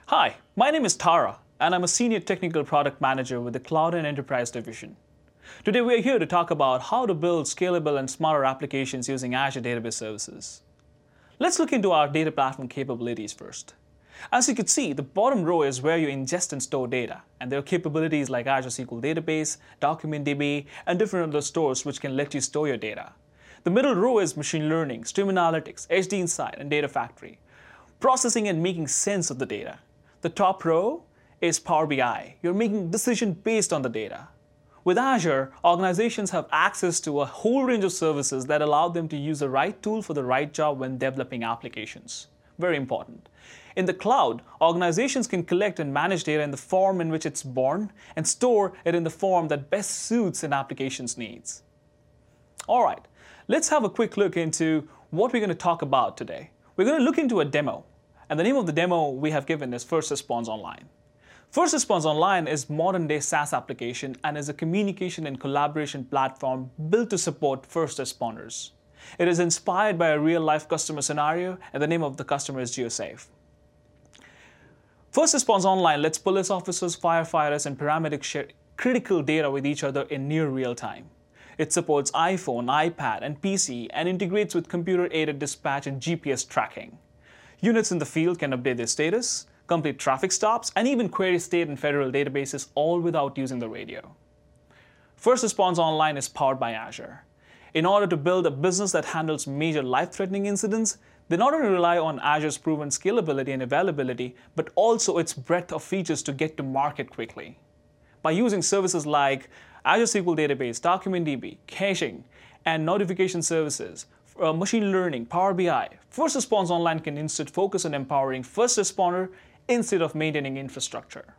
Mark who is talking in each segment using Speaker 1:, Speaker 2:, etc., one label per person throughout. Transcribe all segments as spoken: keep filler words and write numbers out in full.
Speaker 1: Hi, my name is Tara, and I'm a Senior Technical Product Manager with the Cloud and Enterprise Division. Today we are here to talk about how to build scalable and smarter applications using Azure Database Services. Let's look into our data platform capabilities first. As you can see, the bottom row is where you ingest and store data, and there are capabilities like Azure S Q L Database, DocumentDB, and different other stores which can let you store your data. The middle row is machine learning, stream analytics, H D Insight, and Data Factory, processing and making sense of the data. The top row is Power B I. You're making decisions based on the data. With Azure, organizations have access to a whole range of services that allow them to use the right tool for the right job when developing applications. Very important. In the cloud, organizations can collect and manage data in the form in which it's born and store it in the form that best suits an application's needs. All right, let's have a quick look into what we're going to talk about today. We're going to look into a demo. And the name of the demo we have given is First Response Online. First Response Online is modern-day SaaS application and is a communication and collaboration platform built to support first responders. It is inspired by a real-life customer scenario, and the name of the customer is GeoSafe. First Response Online lets police officers, firefighters, and paramedics share critical data with each other in near real time. It supports iPhone, iPad, and P C and integrates with computer-aided dispatch and G P S tracking. Units in the field can update their status, complete traffic stops, and even query state and federal databases, all without using the radio. First Response Online is powered by Azure. In order to build a business that handles major life-threatening incidents, they not only rely on Azure's proven scalability and availability, but also its breadth of features to get to market quickly. By using services like Azure S Q L Database, DocumentDB, caching, and notification services, Uh, machine learning, Power B I, First Response Online can instead focus on empowering first responder instead of maintaining infrastructure.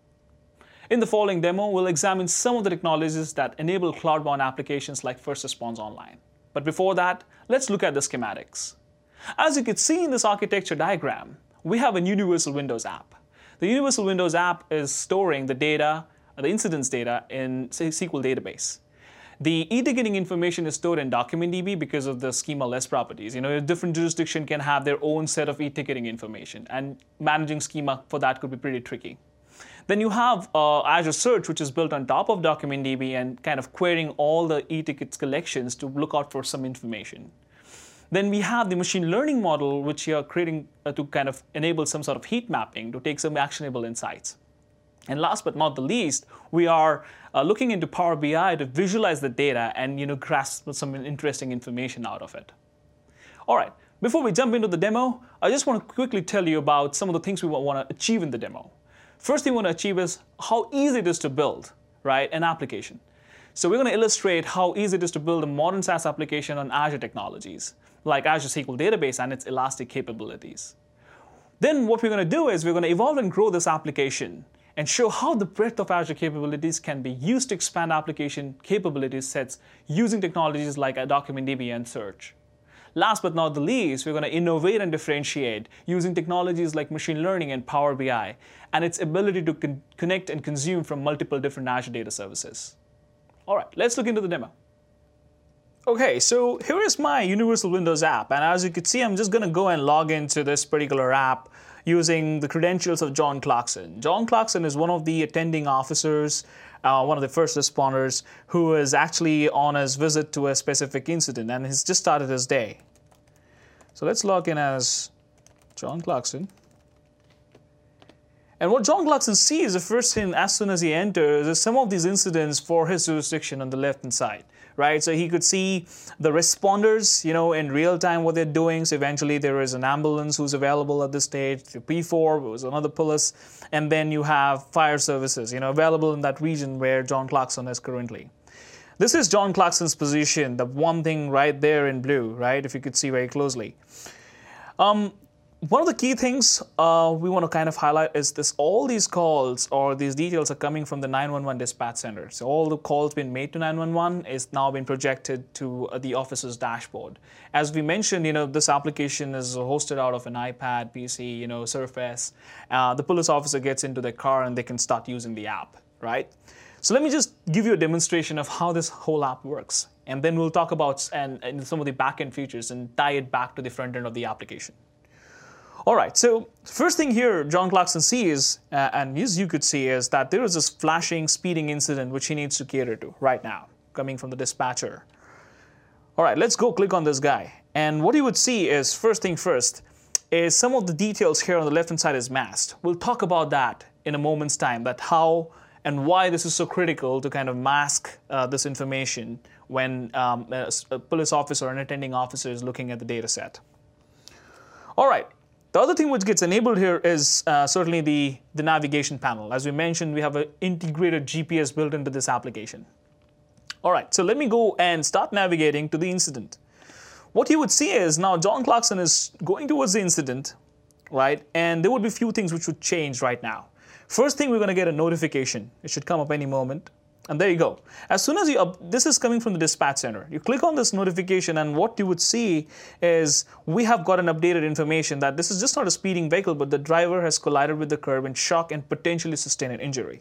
Speaker 1: In the following demo, we'll examine some of the technologies that enable cloud-bound applications like First Response Online. But before that, let's look at the schematics. As you can see in this architecture diagram, we have a Universal Windows app. The Universal Windows app is storing the data, the incidents data in S Q L Database. The e-ticketing information is stored in DocumentDB because of the schema-less properties. You know, a different jurisdiction can have their own set of e-ticketing information, and managing schema for that could be pretty tricky. Then you have uh, Azure Search, which is built on top of DocumentDB and kind of querying all the e-tickets collections to look out for some information. Then we have the machine learning model, which you are creating uh, to kind of enable some sort of heat mapping to take some actionable insights. And last but not the least, we are uh, looking into Power B I to visualize the data and you know, grasp some interesting information out of it. All right, before we jump into the demo, I just want to quickly tell you about some of the things we want to achieve in the demo. First thing we want to achieve is how easy it is to build, right, an application. So we're going to illustrate how easy it is to build a modern SaaS application on Azure technologies, like Azure S Q L Database and its elastic capabilities. Then what we're going to do is we're going to evolve and grow this application and show how the breadth of Azure capabilities can be used to expand application capability sets using technologies like DocumentDB and Search. Last but not the least, we're going to innovate and differentiate using technologies like machine learning and Power B I and its ability to con connect and consume from multiple different Azure data services. All right, let's look into the demo. Okay, so here is my Universal Windows app, and as you can see, I'm just going to go and log into this particular app using the credentials of John Clarkson. John Clarkson is one of the attending officers, uh, one of the first responders, who is actually on his visit to a specific incident, and he's just started his day. So let's log in as John Clarkson. And what John Clarkson sees the first thing as soon as he enters is some of these incidents for his jurisdiction on the left-hand side. Right, so he could see the responders, you know, in real time what they're doing. So eventually there is an ambulance who's available at this stage. The P four was another police, and then you have fire services, you know, available in that region where John Clarkson is currently. This is John Clarkson's position, the one thing right there in blue, right? If you could see very closely. Um, One of the key things uh, we want to kind of highlight is this: all these calls or these details are coming from the nine one one dispatch center. So all the calls being made to nine one one is now being projected to uh, the officer's dashboard. As we mentioned, you know, this application is hosted out of an iPad, P C, you know, Surface. Uh, the police officer gets into their car and they can start using the app, right? So let me just give you a demonstration of how this whole app works, and then we'll talk about and, and some of the back-end features and tie it back to the front end of the application. All right, so first thing here John Clarkson sees, uh, and as you could see, is that there is this flashing, speeding incident which he needs to cater to right now, coming from the dispatcher. All right, let's go click on this guy. And what you would see is, first thing first, is some of the details here on the left-hand side is masked. We'll talk about that in a moment's time, that how and why this is so critical to kind of mask uh, this information when um, a, a police officer or an attending officer is looking at the data set. All right. The other thing which gets enabled here is uh, certainly the, the navigation panel. As we mentioned, we have an integrated G P S built into this application. All right, so let me go and start navigating to the incident. What you would see is now John Clarkson is going towards the incident, right? And there would be a few things which would change right now. First thing, we're going to get a notification. It should come up any moment. And there you go. As soon as you, up, this is coming from the dispatch center. You click on this notification and what you would see is we have got an updated information that this is just not a speeding vehicle, but the driver has collided with the curb in shock and potentially sustained an injury.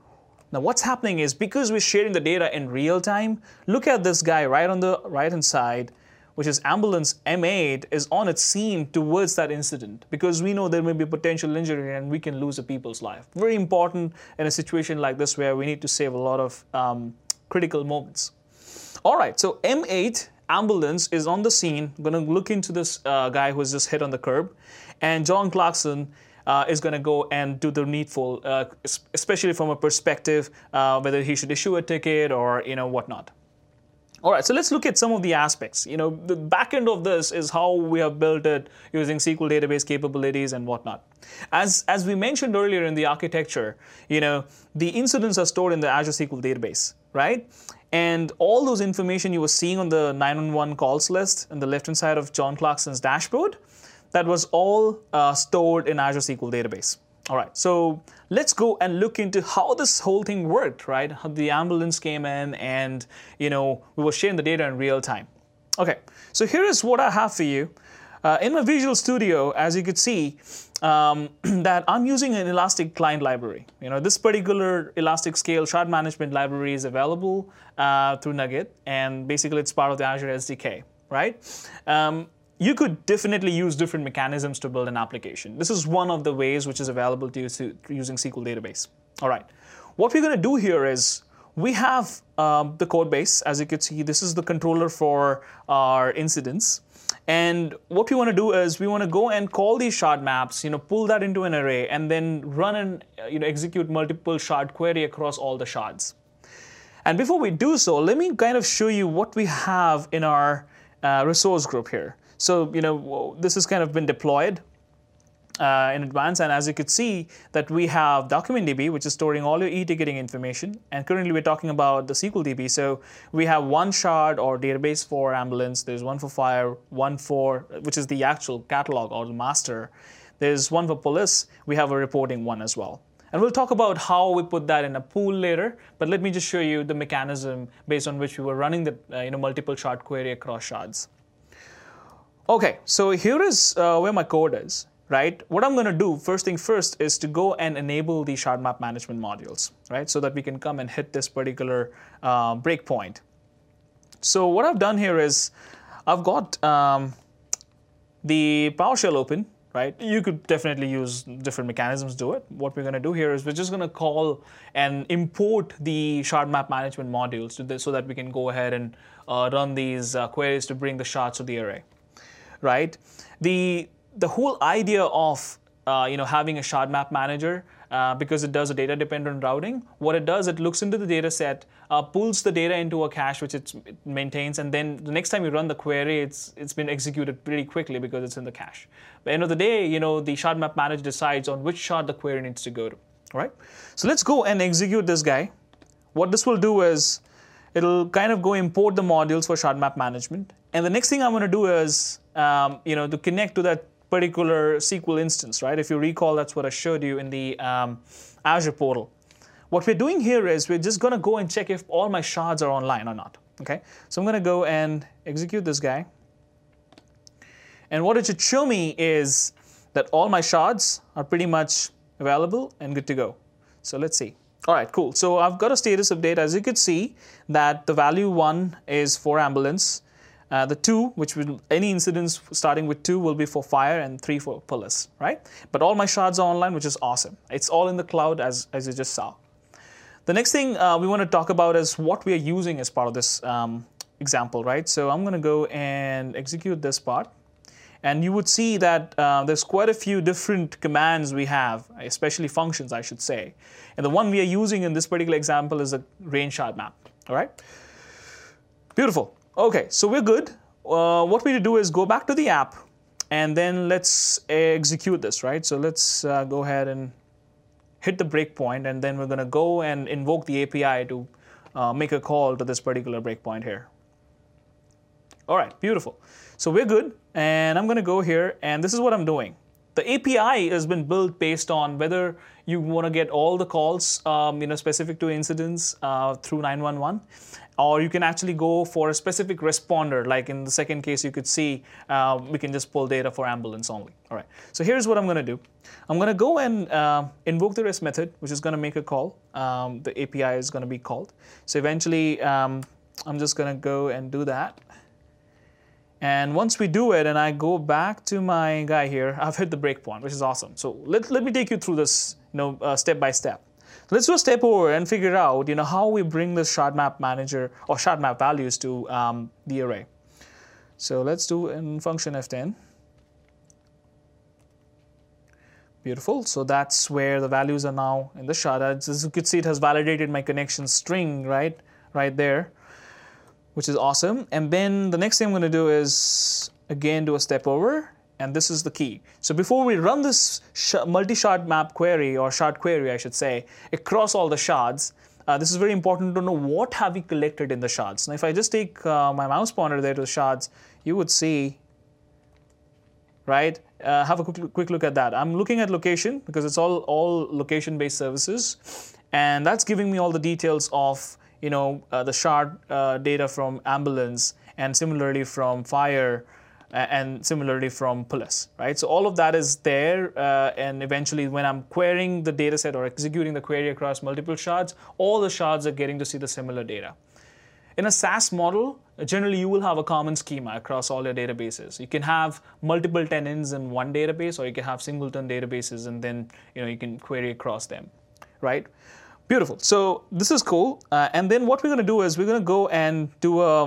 Speaker 1: Now what's happening is because we're sharing the data in real time, look at this guy right on the right hand side, which is ambulance M eight, is on its scene towards that incident because we know there may be potential injury and we can lose a people's life. Very important in a situation like this where we need to save a lot of um, critical moments. All right, so M eight ambulance is on the scene, going to look into this uh, guy who was just hit on the curb, and John Clarkson uh, is going to go and do the needful, uh, especially from a perspective uh, whether he should issue a ticket or you know whatnot. All right, so let's look at some of the aspects. You know, the back end of this is how we have built it using S Q L database capabilities and whatnot. As, as we mentioned earlier in the architecture, you know, the incidents are stored in the Azure S Q L database, right? And all those information you were seeing on the nine one one calls list on the left-hand side of John Clarkson's dashboard, that was all uh, stored in Azure S Q L database. All right, so let's go and look into how this whole thing worked, right? How the ambulance came in and, you know, we were sharing the data in real time. Okay, so here is what I have for you. Uh, in my Visual Studio, as you could see, um, that I'm using an Elastic Client library. You know, this particular Elastic Scale shard management library is available uh, through Nugget, and basically it's part of the Azure S D K, right? Um, You could definitely use different mechanisms to build an application. This is one of the ways which is available to you to, using S Q L database. All right, what we're going to do here is we have um, the code base. As you can see, this is the controller for our incidents. And what we want to do is we want to go and call these shard maps, you know, pull that into an array, and then run and you know execute multiple shard query across all the shards. And before we do so, let me kind of show you what we have in our uh, resource group here. So, you know, this has kind of been deployed uh, in advance. And as you could see that we have DocumentDB, which is storing all your e-ticketing information. And currently we're talking about the S Q L D B. So we have one shard or database for ambulance. There's one for fire, one for, which is the actual catalog or the master. There's one for police. We have a reporting one as well. And we'll talk about how we put that in a pool later. But let me just show you the mechanism based on which we were running the uh, you know, multiple shard query across shards. Okay, so here is uh, where my code is, right? What I'm going to do, first thing first, is to go and enable the shard map management modules, right? So that we can come and hit this particular uh, breakpoint. So what I've done here is I've got um, the PowerShell open, right? You could definitely use different mechanisms to do it. What we're going to do here is we're just going to call and import the shard map management modules to this so that we can go ahead and uh, run these uh, queries to bring the shards to the array. Right, the the whole idea of uh, you know having a shard map manager uh, because it does a data dependent routing. What it does, it looks into the data set, uh, pulls the data into a cache which it maintains, and then the next time you run the query, it's it's been executed pretty quickly because it's in the cache. But at the end of the day, you know the shard map manager decides on which shard the query needs to go to. All right, so let's go and execute this guy. What this will do is it'll kind of go import the modules for shard map management. And the next thing I'm going to do is, um, you know, to connect to that particular S Q L instance, right? If you recall, that's what I showed you in the um, Azure portal. What we're doing here is we're just going to go and check if all my shards are online or not, okay? So I'm going to go and execute this guy. And what it should show me is that all my shards are pretty much available and good to go. So let's see. All right, cool. So I've got a status update. As you could see that the value one is for ambulance. Uh, the two, which will, any incidents starting with two will be for fire and three for police, right? But all my shards are online, which is awesome. It's all in the cloud, as, as you just saw. The next thing uh, we want to talk about is what we are using as part of this um, example, right? So I'm going to go and execute this part. And you would see that uh, there's quite a few different commands we have, especially functions, I should say. And the one we are using in this particular example is a range shard map, all right? Beautiful. Okay, so we're good. Uh, what we need to do is go back to the app, and then let's execute this, right? So let's uh, go ahead and hit the breakpoint, and then we're going to go and invoke the A P I to uh, make a call to this particular breakpoint here. All right, beautiful. So we're good, and I'm going to go here, and this is what I'm doing. The A P I has been built based on whether you want to get all the calls um, you know, specific to incidents uh, through nine one one, or you can actually go for a specific responder. Like in the second case, you could see uh, we can just pull data for ambulance only. All right, so here's what I'm going to do. I'm going to go and uh, invoke the REST method, which is going to make a call. Um, the A P I is going to be called. So eventually, um, I'm just going to go and do that. And once we do it, and I go back to my guy here, I've hit the breakpoint, which is awesome. So let, let me take you through this, you know, uh, step by step. So let's do a step over and figure out, you know, how we bring this shard map manager or shard map values to um, the array. So let's do in function F ten. Beautiful. So that's where the values are now in the shard. As you can see, it has validated my connection string, right, right there, which is awesome. And then the next thing I'm going to do is, again, do a step over, and this is the key. So before we run this multi-shard map query, or shard query, I should say, across all the shards, uh, this is very important to know what have we collected in the shards. Now, if I just take uh, my mouse pointer there to the shards, you would see, right, uh, have a quick, quick look at that. I'm looking at location because it's all, all location-based services, and that's giving me all the details of you know, uh, the shard uh, data from ambulance, and similarly from fire, uh, and similarly from police, right? So all of that is there, uh, and eventually when I'm querying the data set or executing the query across multiple shards, all the shards are getting to see the similar data. In a SaaS model, generally you will have a common schema across all your databases. You can have multiple tenants in one database, or you can have singleton databases, and then you know you can query across them, right? Beautiful. So this is cool. Uh, and then what we're going to do is we're going to go and do a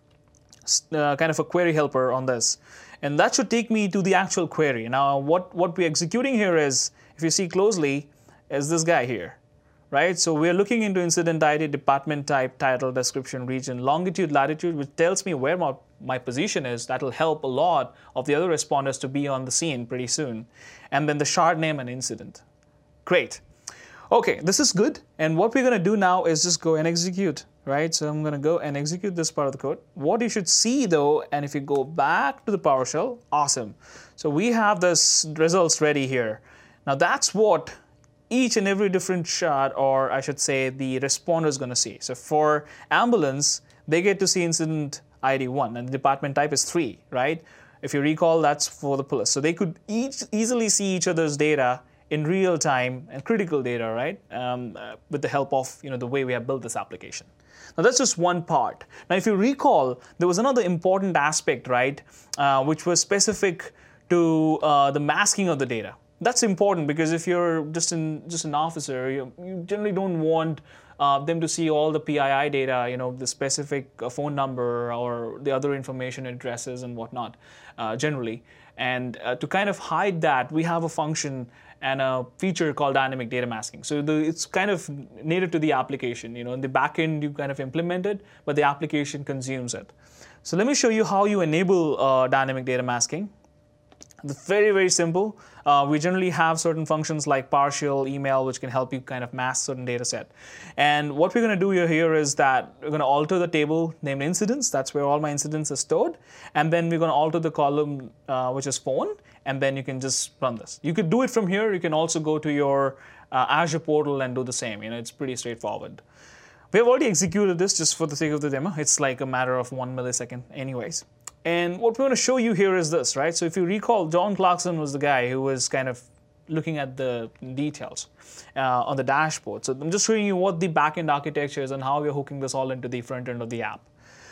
Speaker 1: uh, kind of a query helper on this. And that should take me to the actual query. Now, what, what we're executing here is, if you see closely, is this guy here, right? So we're looking into incident I D, department type, title, description, region, longitude, latitude, which tells me where my, my position is. That will help a lot of the other responders to be on the scene pretty soon. And then the shard name and incident. Great. Okay, this is good, and what we're going to do now is just go and execute, right? So I'm going to go and execute this part of the code. What you should see though, and if you go back to the PowerShell, awesome. So we have this results ready here. Now that's what each and every different shard, or I should say the responder, is going to see. So for ambulance, they get to see incident I D one, and the department type is three, right? If you recall, that's for the police. So they could each easily see each other's data in real time, and critical data, right? Um, uh, with the help of you know the way we have built this application. Now that's just one part. Now if you recall, there was another important aspect, right, uh, which was specific to uh, the masking of the data. That's important because if you're just an just an officer, you, you generally don't want uh, them to see all the P I I data, you know, the specific uh, phone number or the other information, addresses and whatnot, uh, generally. And uh, to kind of hide that, we have a function and a feature called dynamic data masking. So the, it's kind of native to the application. You know, in the backend, you kind of implement it, but the application consumes it. So let me show you how you enable uh, dynamic data masking. It's very, very simple. Uh, we generally have certain functions like partial, email, which can help you kind of mask certain data set. And what we're going to do here is that we're going to alter the table named incidents. That's where all my incidents are stored. And then we're going to alter the column, uh, which is phone. And then you can just run this. You could do it from here. You can also go to your uh, Azure portal and do the same. You know, it's pretty straightforward. We have already executed this just for the sake of the demo. It's like a matter of one millisecond anyways. And what we want to show you here is this, right? So if you recall, John Clarkson was the guy who was kind of looking at the details uh, on the dashboard. So I'm just showing you what the backend architecture is and how we're hooking this all into the front end of the app.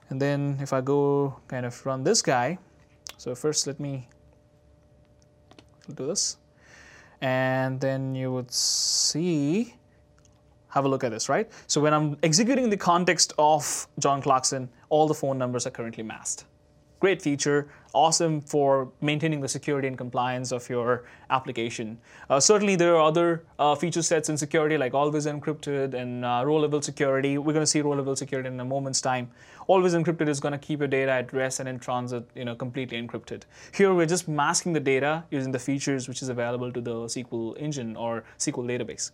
Speaker 1: And then if I go kind of run this guy, so first let me do this, and then you would see, have a look at this, right? So when I'm executing the context of John Clarkson, all the phone numbers are currently masked. Great feature, awesome for maintaining the security and compliance of your application. Uh, certainly there are other uh, feature sets in security like always encrypted and uh, row-level security. We're going to see row-level security in a moment's time. Always encrypted is going to keep your data at rest and in transit, you know, completely encrypted. Here we're just masking the data using the features which is available to the S Q L engine or S Q L database.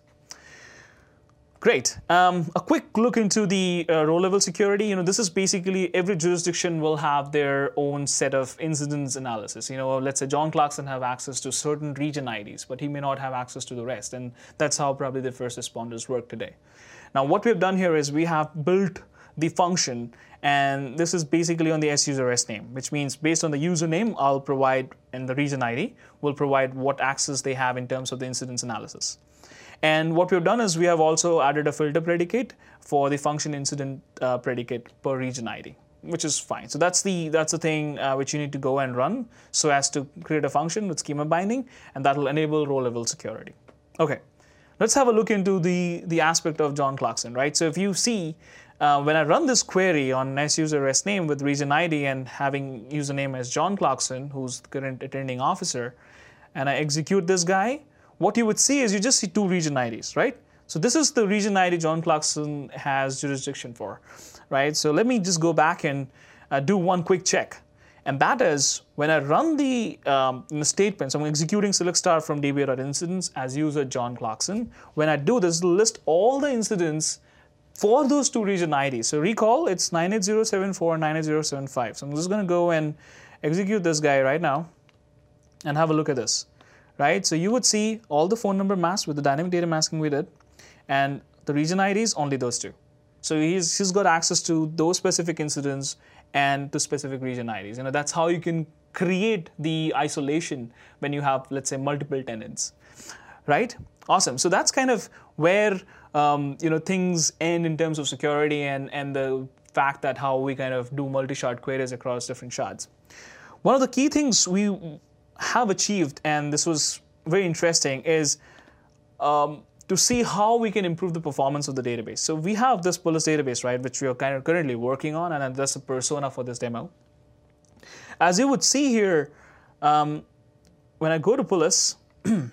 Speaker 1: Great. Um, a quick look into the uh, row-level security. You know, this is basically every jurisdiction will have their own set of incidents analysis. You know, let's say John Clarkson have access to certain region I Ds, but he may not have access to the rest. And that's how probably the first responders work today. Now, what we've done here is we have built the function, and this is basically on the S user S name, which means based on the username, I'll provide, and the region I D will provide what access they have in terms of the incidents analysis. And what we've done is we have also added a filter predicate for the function incident uh, predicate per region I D, which is fine. So that's the that's the thing uh, which you need to go and run so as to create a function with schema binding, and that will enable row-level security. Okay, let's have a look into the, the aspect of John Clarkson, right? So if you see, uh, when I run this query on S user S name with region I D and having username as John Clarkson, who's the current attending officer, and I execute this guy, what you would see is you just see two region I Ds, right? So this is the region I D John Clarkson has jurisdiction for, right? So let me just go back and uh, do one quick check. And that is when I run the, um, the statements, I'm executing select star from dba.incidents as user John Clarkson. When I do this, it'll list all the incidents for those two region I Ds. So recall, it's nine eight zero seven four and nine eight zero seven five. So I'm just going to go and execute this guy right now and have a look at this. Right, so you would see all the phone number masked with the dynamic data masking we did, and the region I Ds only those two. So he's he's got access to those specific incidents and to specific region I Ds. You know, that's how you can create the isolation when you have, let's say, multiple tenants. Right? Awesome. So that's kind of where um, you know things end in terms of security and and the fact that how we kind of do multi-shard queries across different shards. One of the key things we have achieved, and this was very interesting, is um, to see how we can improve the performance of the database. So we have this Pulis database, right, which we are kind of currently working on, and that's a persona for this demo. As you would see here, um, when I go to Pulis, there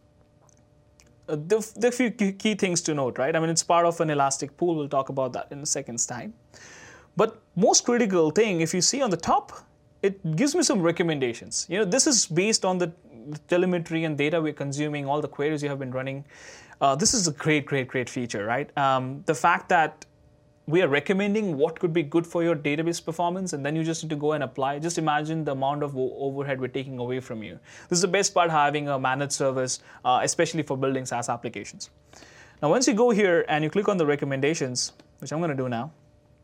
Speaker 1: are a few key things to note, right? I mean, it's part of an elastic pool. We'll talk about that in a second's time. But most critical thing, if you see on the top, it gives me some recommendations. You know, this is based on the telemetry and data we're consuming, all the queries you have been running. Uh, this is a great, great, great feature, right? Um, the fact that we are recommending what could be good for your database performance, and then you just need to go and apply. Just imagine the amount of overhead we're taking away from you. This is the best part, having a managed service, uh, especially for building SaaS applications. Now, once you go here and you click on the recommendations, which I'm going to do now,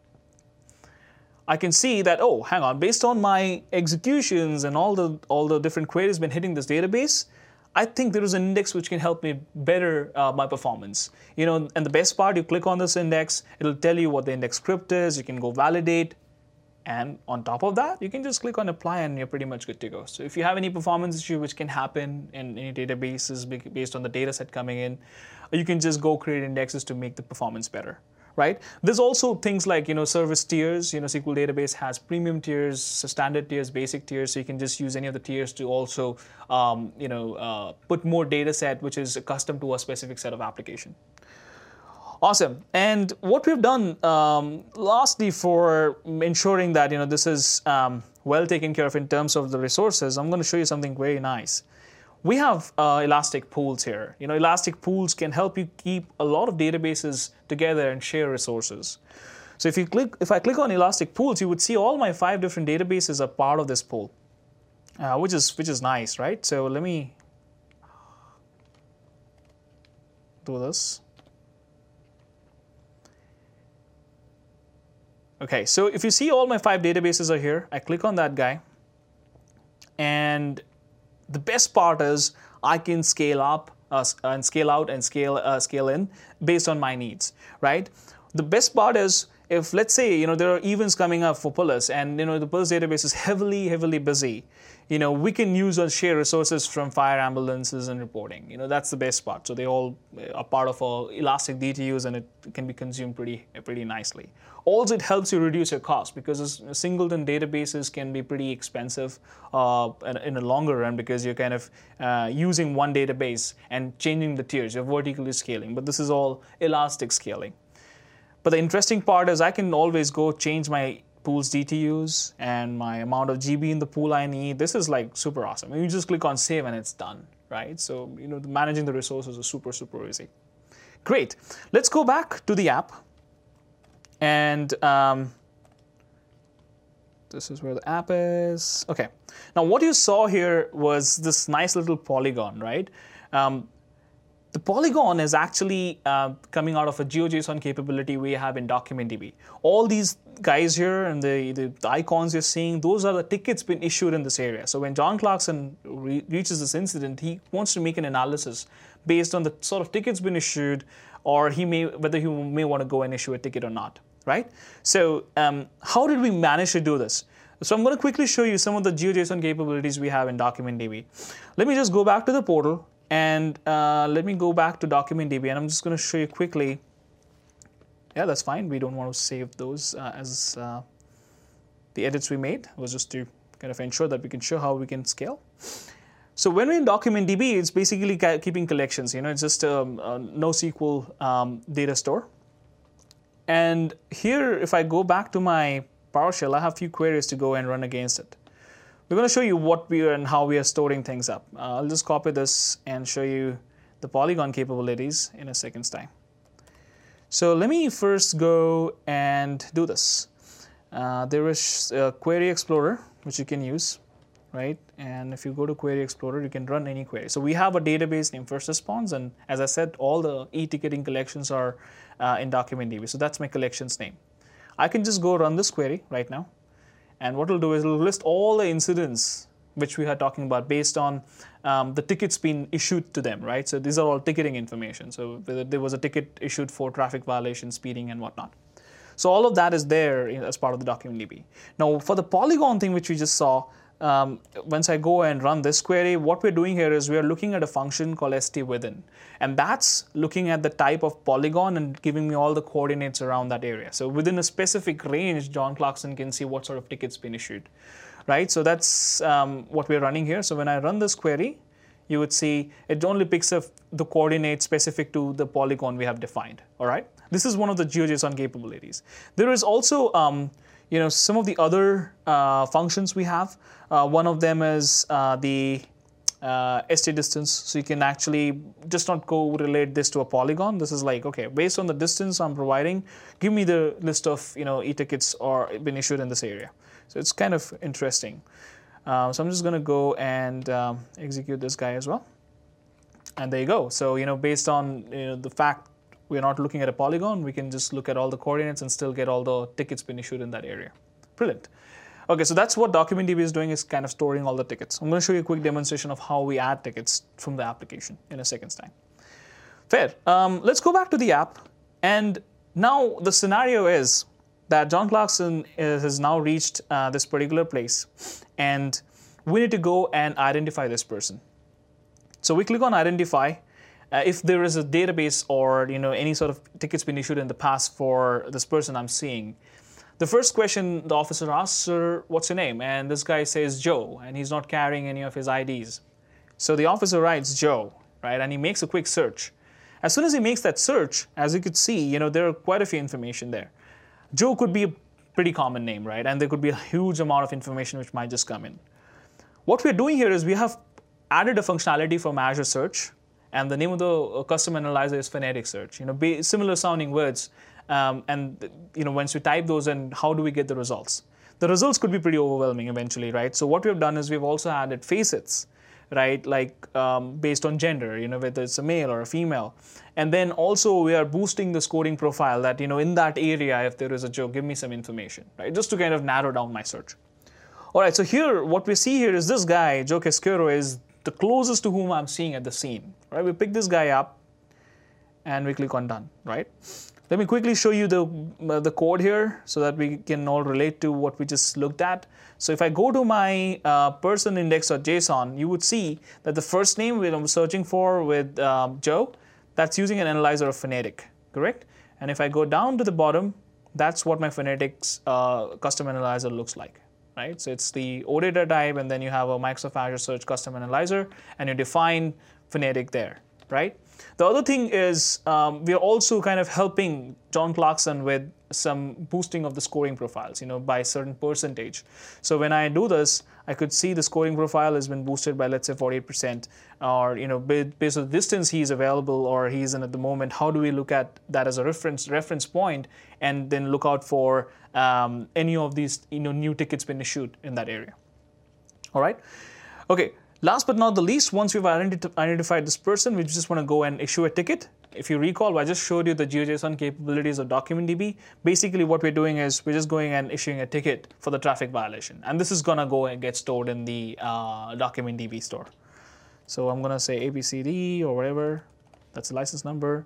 Speaker 1: I can see that, oh, hang on, based on my executions and all the all the different queries been hitting this database, I think there is an index which can help me better uh, my performance. You know, and the best part, you click on this index, it'll tell you what the index script is, you can go validate, and on top of that, you can just click on apply and you're pretty much good to go. So if you have any performance issue which can happen in any databases based on the data set coming in, you can just go create indexes to make the performance better. Right? There's also things like, you know, service tiers. You know, S Q L database has premium tiers, standard tiers, basic tiers, so you can just use any of the tiers to also, um, you know, uh, put more data set which is custom to a specific set of application. Awesome. And what we've done, um, lastly, for ensuring that, you know, this is um, well taken care of in terms of the resources, I'm going to show you something very nice. We have uh, elastic pools here. You know, elastic pools can help you keep a lot of databases together and share resources. So if you click, if I click on elastic pools, you would see all my five different databases are part of this pool, uh, which is which is nice, right? So let me do this. Okay, so if you see all my five databases are here, I click on that guy, and the best part is I can scale up uh, and scale out and scale uh, scale in based on my needs, right? The best part is if let's say, you know, there are events coming up for Pulis, and, you know, the Pulis database is heavily, heavily busy, you know, we can use or share resources from fire, ambulances, and reporting. You know, that's the best part. So they all are part of our Elastic D T Us, and it can be consumed pretty, pretty nicely. Also, it helps you reduce your cost, because singleton databases can be pretty expensive uh, in a longer run, because you're kind of uh, using one database and changing the tiers. You're vertically scaling, but this is all elastic scaling. But the interesting part is I can always go change my pool's D T Us and my amount of G B in the pool I need. This is like super awesome. You just click on save and it's done, right? So, you know, managing the resources is super, super easy. Great. Let's go back to the app. And um, this is where the app is. Okay. Now, what you saw here was this nice little polygon, right? Um, The polygon is actually uh, coming out of a GeoJSON capability we have in DocumentDB. All these guys here and the, the, the icons you're seeing, those are the tickets been issued in this area. So when John Clarkson re reaches this incident, he wants to make an analysis based on the sort of tickets been issued, or he may whether he may want to go and issue a ticket or not, right? So um, how did we manage to do this? So I'm going to quickly show you some of the GeoJSON capabilities we have in DocumentDB. Let me just go back to the portal. And uh, let me go back to DocumentDB, and I'm just going to show you quickly. Yeah, that's fine. We don't want to save those uh, as uh, the edits we made. It was just to kind of ensure that we can show how we can scale. So when we're in DocumentDB, it's basically keeping collections. You know, it's just a, a NoSQL um, data store. And here, if I go back to my PowerShell, I have a few queries to go and run against it. We're going to show you what we are and how we are storing things up. Uh, I'll just copy this and show you the Polygon capabilities in a second's time. So let me first go and do this. Uh, there is a Query Explorer, which you can use, right? And if you go to Query Explorer, you can run any query. So we have a database named First Response, and as I said, all the e-ticketing collections are uh, in DocumentDB. So that's my collections name. I can just go run this query right now. And what it'll do is it'll list all the incidents which we are talking about based on um, the tickets being issued to them, right? So these are all ticketing information. So whether there was a ticket issued for traffic violation, speeding, and whatnot. So all of that is there as part of the DocumentDB. Now, for the Polygon thing which we just saw, um, once I go and run this query, what we're doing here is we are looking at a function called stwithin. And that's looking at the type of polygon and giving me all the coordinates around that area. So within a specific range, John Clarkson can see what sort of tickets been issued, right? So that's um, what we're running here. So when I run this query, you would see it only picks up the coordinates specific to the polygon we have defined, all right? This is one of the GeoJSON capabilities. There is also um, you know, some of the other uh, functions we have. Uh, one of them is uh, the uh, stdistance. So you can actually just not go relate this to a polygon. This is like, okay, based on the distance I'm providing, give me the list of, you know, e-tickets or been issued in this area. So it's kind of interesting. Uh, so I'm just going to go and um, execute this guy as well. And there you go. So, you know, based on you know, the fact we're not looking at a polygon, we can just look at all the coordinates and still get all the tickets been issued in that area. Brilliant. Okay, so that's what DocumentDB is doing, is kind of storing all the tickets. I'm going to show you a quick demonstration of how we add tickets from the application in a second's time. Fair. Um, let's go back to the app. And now the scenario is that John Clarkson is, has now reached uh, this particular place, and we need to go and identify this person. So we click on identify. Uh, if there is a database or you know any sort of tickets been issued in the past for this person I'm seeing, the first question the officer asks, sir, what's your name? And this guy says Joe, and he's not carrying any of his I Ds. So the officer writes Joe, right? And he makes a quick search. As soon as he makes that search, as you could see, you know there are quite a few information there. Joe could be a pretty common name, right? And there could be a huge amount of information which might just come in. What we're doing here is we have added a functionality from Azure Search, and the name of the custom analyzer is phonetic search. You know, similar sounding words, um, and you know, once we type those in, how do we get the results? The results could be pretty overwhelming eventually, right? So what we've done is we've also added facets, right? Like um, based on gender, you know, whether it's a male or a female, and then also we are boosting the scoring profile that you know in that area, if there is a Joe, give me some information, right? Just to kind of narrow down my search. All right, so here what we see here is this guy, Joe Casquero, is the closest to whom I'm seeing at the scene, right? We pick this guy up and we click on done, right? Let me quickly show you the, uh, the code here so that we can all relate to what we just looked at. So if I go to my uh, person index.json, you would see that the first name that I'm searching for with um, Joe, that's using an analyzer of phonetic, correct? And if I go down to the bottom, that's what my phonetics uh, custom analyzer looks like, right? So it's the OData type, and then you have a Microsoft Azure Search custom analyzer, and you define phonetic there, right? The other thing is um, we are also kind of helping John Clarkson with some boosting of the scoring profiles, you know, by a certain percentage. So when I do this, I could see the scoring profile has been boosted by, let's say, forty-eight percent, or, you know, based on the distance he's available or he's in at the moment. How do we look at that as a reference reference point, and then look out for um, any of these, you know, new tickets being issued in that area? All right. Okay. Last but not the least, once we've identi identified this person, we just want to go and issue a ticket. If you recall, I just showed you the GeoJSON capabilities of DocumentDB. Basically, what we're doing is we're just going and issuing a ticket for the traffic violation. And this is going to go and get stored in the uh, DocumentDB store. So I'm going to say A B C D or whatever. That's the license number.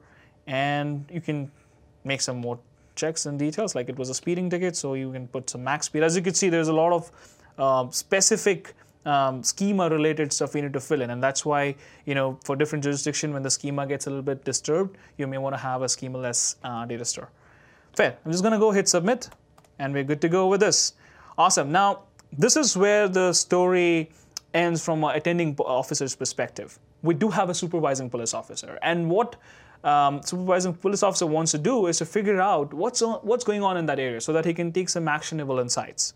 Speaker 1: And you can make some more checks and details, like it was a speeding ticket, so you can put some max speed. As you can see, there's a lot of uh, specific Um, schema-related stuff we need to fill in, and that's why, you know, for different jurisdiction, when the schema gets a little bit disturbed, you may want to have a schema-less uh, data store. Fair. I'm just going to go hit submit, and we're good to go with this. Awesome. Now, this is where the story ends from an attending officer's perspective. We do have a supervising police officer, and what um, supervising police officer wants to do is to figure out what's on, what's going on in that area, so that he can take some actionable insights.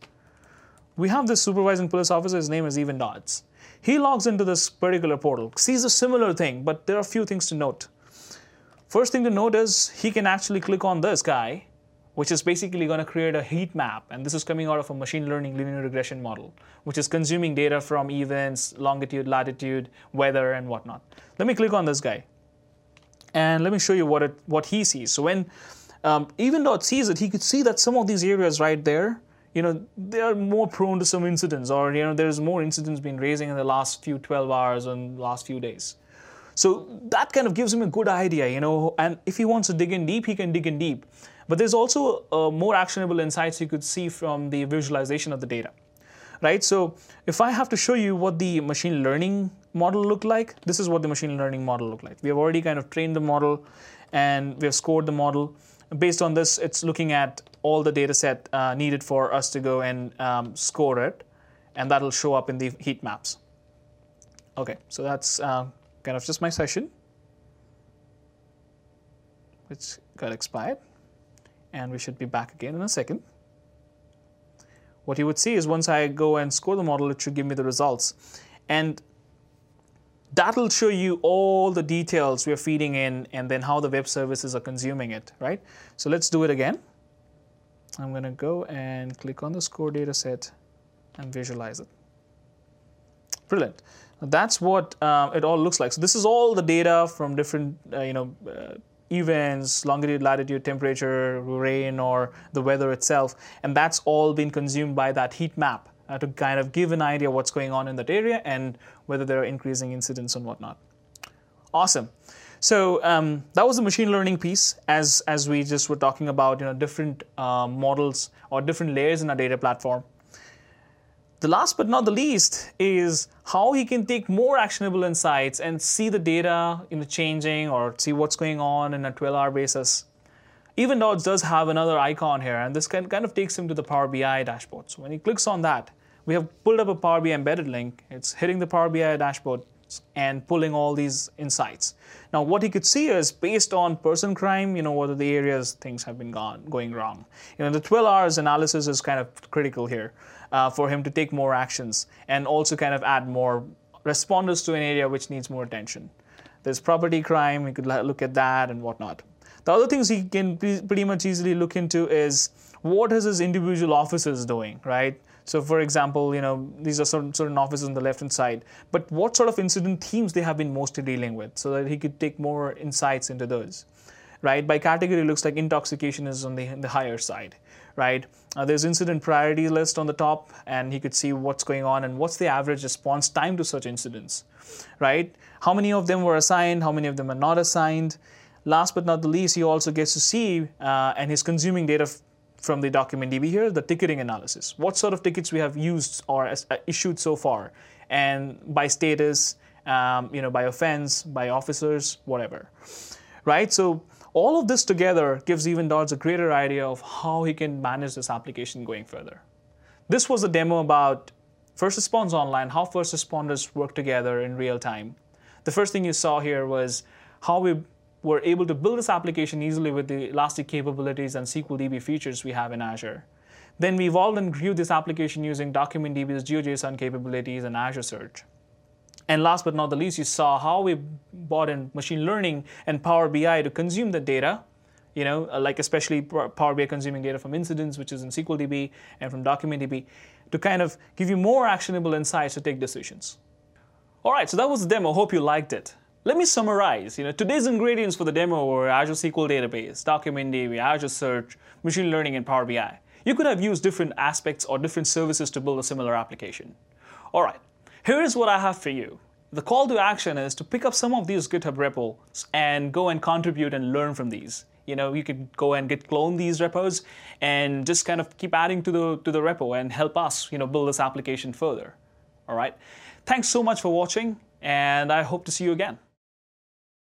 Speaker 1: We have this supervising police officer, his name is Evan Dodds. He logs into this particular portal, sees a similar thing, but there are a few things to note. First thing to note is he can actually click on this guy, which is basically going to create a heat map, and this is coming out of a machine learning linear regression model, which is consuming data from events, longitude, latitude, weather, and whatnot. Let me click on this guy, and let me show you what, it, what he sees. So when um, Evan Dodds sees it, he could see that some of these areas right there, you know, they are more prone to some incidents, or, you know, there's more incidents been raising in the last few twelve hours and last few days. So that kind of gives him a good idea, you know, and if he wants to dig in deep, he can dig in deep. But there's also uh, more actionable insights you could see from the visualization of the data, right? So if I have to show you what the machine learning model looked like, this is what the machine learning model looked like. We have already kind of trained the model, and we have scored the model. Based on this, it's looking at all the data set uh, needed for us to go and um, score it, and that'll show up in the heat maps. Okay, so that's uh, kind of just my session, which got expired, and we should be back again in a second. What you would see is once I go and score the model, it should give me the results, and that'll show you all the details we're feeding in, and then how the web services are consuming it, right? So let's do it again. I'm going to go and click on the score data set and visualize it. Brilliant. Now that's what uh, it all looks like. So this is all the data from different, uh, you know, uh, events, longitude, latitude, temperature, rain, or the weather itself, and that's all been consumed by that heat map uh, to kind of give an idea what's going on in that area and whether there are increasing incidents and whatnot. Awesome. So um, that was the machine learning piece, as, as we just were talking about, you know, different uh, models or different layers in our data platform. The last but not the least is how he can take more actionable insights and see the data in the changing, or see what's going on in a twelve hour basis. Evan Dodds does have another icon here, and this kind of takes him to the Power B I dashboard. So when he clicks on that, we have pulled up a Power B I embedded link. It's hitting the Power B I dashboard and pulling all these insights. Now, what he could see is based on person crime, you know, what are the areas things have been gone, going wrong. You know, the twelve hours analysis is kind of critical here uh, for him to take more actions and also kind of add more responders to an area which needs more attention. There's property crime, we could look at that and whatnot. The other things he can pretty much easily look into is what is his individual officers doing, right? So for example, you know, these are certain, certain offices on the left-hand side, but what sort of incident themes they have been mostly dealing with, so that he could take more insights into those, right? By category, it looks like intoxication is on the, the higher side, right? Uh, there's incident priority list on the top, and he could see what's going on and what's the average response time to such incidents, right? How many of them were assigned, how many of them are not assigned, last but not the least, he also gets to see, uh, and he's consuming data from the document D B here, the ticketing analysis. What sort of tickets we have used or as, uh, issued so far, and by status, um, you know, by offense, by officers, whatever, right? So all of this together gives Even Dodds a greater idea of how he can manage this application going further. This was a demo about First Response Online, how first responders work together in real time. The first thing you saw here was how we were able to build this application easily with the Elastic capabilities and S Q L D B features we have in Azure. Then we evolved and grew this application using DocumentDB's GeoJSON capabilities and Azure Search. And last but not the least, you saw how we brought in machine learning and Power B I to consume the data, you know, like especially Power B I consuming data from incidents, which is in S Q L D B, and from DocumentDB, to kind of give you more actionable insights to take decisions. All right, so that was the demo. Hope you liked it. Let me summarize. You know, today's ingredients for the demo were Azure S Q L Database, DocumentDB, Azure Search, machine learning, and Power B I. You could have used different aspects or different services to build a similar application. All right, here's what I have for you. The call to action is to pick up some of these GitHub repos and go and contribute and learn from these. You know, you could go and git clone these repos and just kind of keep adding to the to the repo and help us, you know, build this application further. All right. Thanks so much for watching, and I hope to see you again.